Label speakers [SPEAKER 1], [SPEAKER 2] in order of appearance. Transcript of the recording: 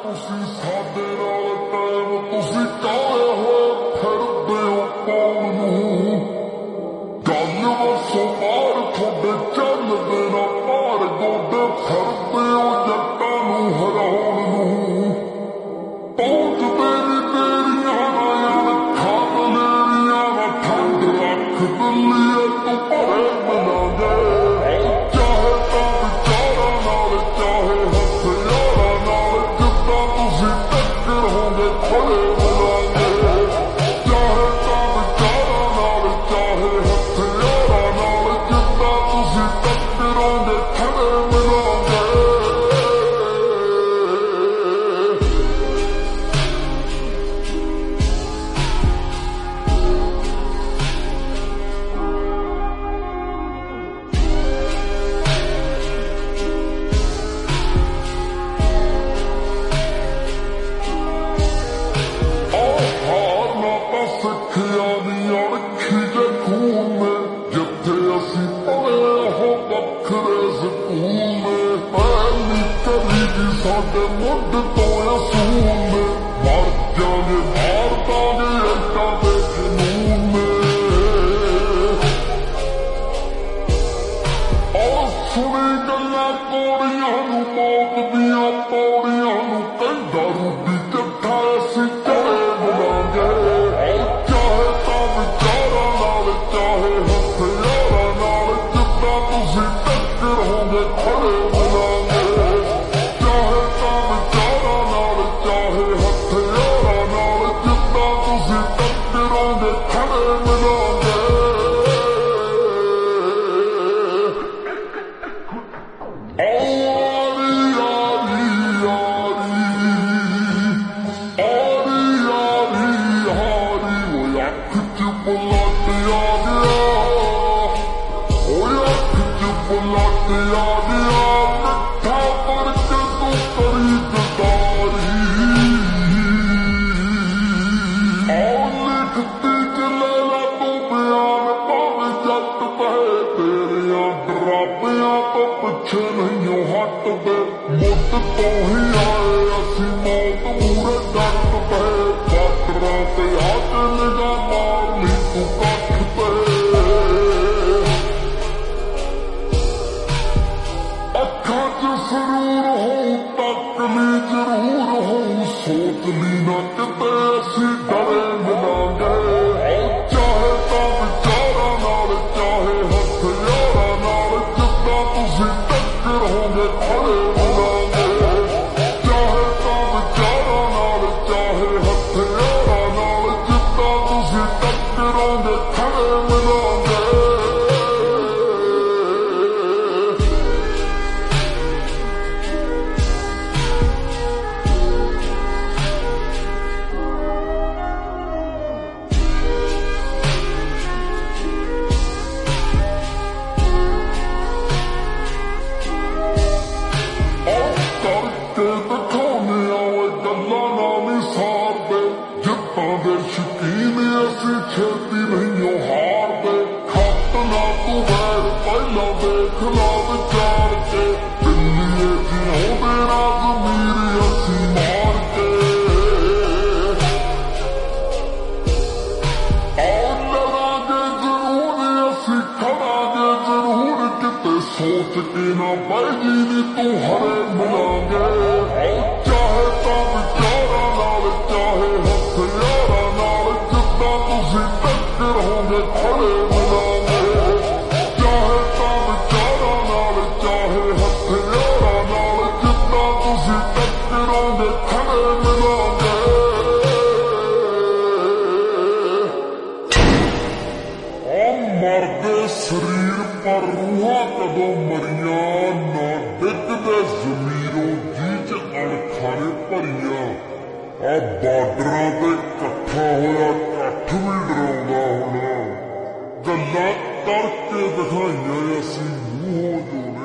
[SPEAKER 1] ਤੁਸੀਂ ਸਾਡੇ ਨਾਲ ਟਾਈਮ ਤੁਸੀਂ ਕਾਲੇ ਹੋਏ ਫਿਰਦੇ ਹੋ ਕੌਣ ਨੂੰ ਗੱਲ ਵਸੋਂ ਮਾਰ ਤੁਹਾਡੇ ਚੱਲਦੇ ਨਾ ਮਾਰ ਗੋਡੇ ਫਿਰਦੇ ਹੋ ਜੱਟਾਂ ਨੂੰ ਹਰਾਉਣ ਨੂੰ ਪਹੁੰਚਦੇ ਨੀ ਤੇਰੀਆਂ ਨਾਲ ਅੱਖਾਂ ਮੇਰੀਆਂ ਨਾ ਠੰਡ ਰੱਖ ਦਿੱਲੀ ਤੂੰ ਭਰੇ ਮਿਲਾਂਗੇ ਚਾਹੇ ਤਾਂ ਵਿਚਾਰਾਂ ਨਾਲ ਚਾਹੇ ਹਥਿਆਰਾਂ ਨਾਲ ਜਿੱਦਾਂ ਤੁਸੀਂ ਟੱਕਰ ਹੋਗੇ ਖੜੇ ਮਿਲਾਂਗੇ ਚਾਹੇ ਤਾਂ ਵਿਚਾਰਾਂ ਨਾਲ ਚਾਹੇ ਹਥਿਆਰਾਂ ਨਾਲ ਜਿੱਦਾਂ ਤੁਸੀਂ ਟੱਕਰ ਹੋਗੇ ਖੜੇ ਮਿਲਾਂਗੇ ਸਿੱਖਿਆ ਦੀ ਅਣਖੀ ਜੇ ਖੂਨ ਨੇ ਜਿੱਥੇ ਅਸੀਂ ਪੜ੍ਹੇ ਹੋ ਵੱਖਰੇ ਸਕੂਲ ਨੇ ਪਹਿਲੀ ਕਰੀ ਦੀ ਸਾਡੇ ਮੁੱਢ ਤੋਂ ਅਸੂਲ ਨੇ ਮਰ ਜਾਗੇ ਮਾਰ ਦਾਂਗੇ ਏਦਾਂ ਦੇ ਜਨੂਨ ਨੇ ਉਹ ਸੁਣੀ ਗੱਲਾਂ ਕੋੜੀਆਂ ਨੂੰ ਮੌਤ ਦੀਆਂ ਪੌੜੀਆਂ ਨੂੰ ਕਹਿੰਦਾ ਰੂਬੀ ਜੱਠਾ ਅਸੀਂ ਚੜੇ ਮਿਲਾਂਗੇ ਤੁਸੀਂ ਟੱਕਰ ਹੋਗੇ ਖੜੇ ਮਿਲਾਂਗੇ ਚਾਹੇ ਤਾਂ ਵਿਚਾਰਾਂ ਨਾਲ ਚਾਹੇ ਹਥਿਆਰਾਂ ਨਾਲ ਜਿੱਦਾਂ ਤੁਸੀਂ ਟੱਕਰ ਹੋਗੇ ਖੜੇ ਮਿਲਾਂਗੇ ਪਿੱਛੇ ਨਹੀਂ ਹਟਦੇ ਮੁੱਢ ਤੋਂ ਹੀ ਆਏ ਅਸੀਂ ਮੌਤ ਮੂਹਰੇ ਡਟ ਪਏ ਡਾਕਟਰਾਂ ਤੇ ਆ ਕੇ ਨਿਗਾਹ ਮਾਰ ਲਈ ਤੂੰ ਕੱਖ ਤੇ ਅੱਖਾਂ 'ਚ ਸਰੂਰ ਹੋਊ ਤੱਕ ਲਈ ਜ਼ਰੂਰ ਹੋਊ ਸੋਚ ਲਈ ਨਾ ਕਿਤੇ ਅਸੀਂ ਡਰੇ ਮਿਲਾਂਗੇ ਚਾਹੇ ਤਾਂ ਵਿਚਾਰਾਂ ਨਾਲ ਚਾਹੇ ਹਥਿਆਰਾਂ ਨਾਲ ਜਿੱਦਾਂ ਤੁਸੀਂ ਟੱਕਰ ਹੋਗੇ ਖੜੇ ਮਿਲਾਂਗੇ ਚਾਹੇ ਤਾਂ ਵਿਚਾਰਾਂ ਨਾਲ ਚਾਹੇ ਹਥਿਆਰਾਂ ਨਾਲ ਜਿੱਦਾਂ ਤੁਸੀਂ ਟੱਕਰ ਹੋਗੇ ਖੜੇ ਮਿਲਾਂਗੇ ਸ਼ਕੀਨ ਅਸੀਂ ਛੇਤੀ ਨਹੀਂ ਹਾਰਦੇ ਖੱਤ ਨਾ ਤੂੰ ਵੈਰ ਪਹਿਲਾਂ ਦੇਖ ਲਾ ਵਿਚਾਰ ਕੇ ਦਿੱਲੀਏ ਜਿਉਂਦੇ ਨਾ ਜ਼ਮੀਰ ਅਸੀਂ ਮਾਰ ਕੇ ਲੜਾਂਗੇ ਜ਼ਰੂਰ ਅਸੀਂ ਖੜਾਂਗੇ ਜ਼ਰੂਰ ਕਿਤੇ ਸੋਚ ਕੇ ਨਾ ਬਹਿ ਨੀ ਤੂੰ ਹਰੇ ਮਿਲਾਂਗੇ ਚਾਹੇ ਤਾਂ ਵਿਚਾਰਾਂ ਨਾਲ ਚਾਹੇ ਹਥਿਆਰਾਂ ਨਾਲ ਜਿੱਦਾਂ ਤੁਸੀਂ ਟੱਕਰ ਹੋਗੇ ਖੜੇ ਮਿਲਾਂਗੇ ਚਾਹੇ ਤਾਂ ਵਿਚਾਰਾਂ ਨਾਲ ਚਾਹੇ ਹਥਿਆਰਾਂ ਨਾਲ ਜਿੱਦਾਂ ਤੁਸੀਂ ਟੱਕਰ ਹੋਗੇ ਖੜੇ ਮਿਲਾਂਗੇ ਮਰਦੇ ਸਰੀਰ ਪਰ ਰੂਹਾਂ ਕਦੋਂ ਮਰੀਆਂ ਨਾ ਡਿੱਗਦੇ ਜ਼ਮੀਰੋਂ ਜੀ 'ਚ ਅਣਖਾਣੇ ਭਰੀਆਂ ਆ ਬਾਰਡਰਾਂ ਤੇ ਇਕੱਠਾ ਹੋਇਆ ਇਕੱਠ ਵੀ ਡਰਾਉਂਦਾ ਹੋਣਾ ਗੱਲਾਂ ਕਰਕੇ ਦਿਖਾਈਆਂ ਅਸੀਂ ਮੂੰਹੋਂ ਜੋ